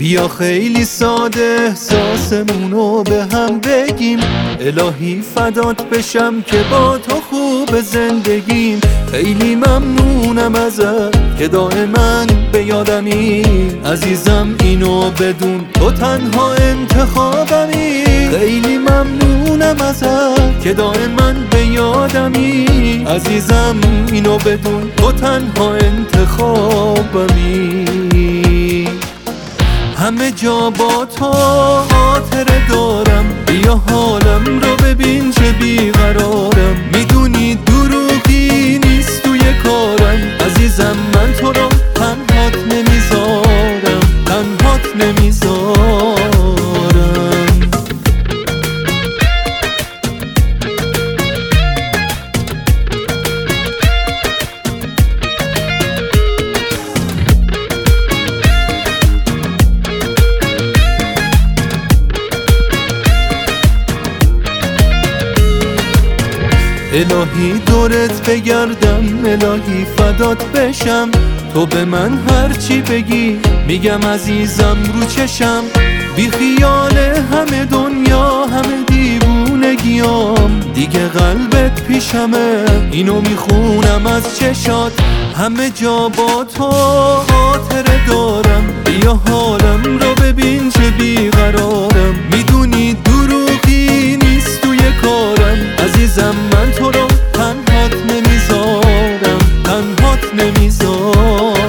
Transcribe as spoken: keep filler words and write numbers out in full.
بیا خیلی ساده احساسمونو به هم بگیم، الهی فدات بشم که با تو خوب زندگیم. خیلی ممنونم ازت که دائما به یادمی، عزیزم اینو بدون تو تنها انتخابمی. خیلی ممنونم ازت که دائما به یادمی، عزیزم اینو بدون تو تنها انتخابمی. همه جا با تو خاطره دارم، بیا حالم رو ببین چه بیقرارم. میدونی دروغی نیست توی کارم، عزیزم من تو رو تنهات نمیذارم، تنهات نمیذارم. الهی دورت بگردم، الهی فدات بشم، تو به من هرچی بگی میگم عزیزم رو چشم. بی خیال همه دنیا همه دیوونگیام، دیگه قلبت پیشمه اینو میخونم از چشات. همه جا با تو خاطره دارم، بیا حالم رو ببین چه بیقرارم. میدونی دروغی نیست توی کارم، عزیزم من تو رو تنهات نمیذارم، تنهات نمیذارم.